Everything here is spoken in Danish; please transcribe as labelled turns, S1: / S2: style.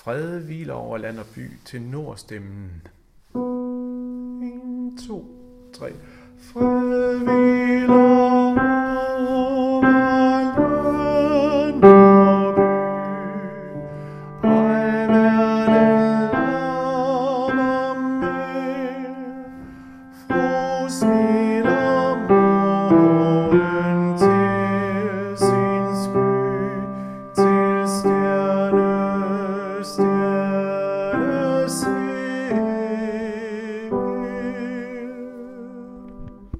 S1: Fred hviler over land og by til nordstemmen. 1, 2, 3. Fred hviler